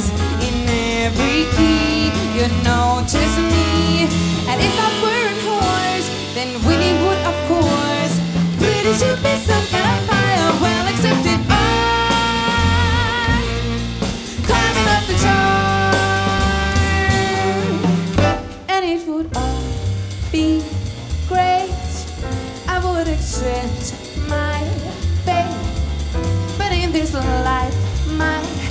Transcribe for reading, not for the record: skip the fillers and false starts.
stars in every key. You notice me, and if I weren't horse, then Winnie would, of course. Pretty should be some kind of fire, well accepted. I climbing up the chart, and it would all be great. I would accept my fate, but in this life, my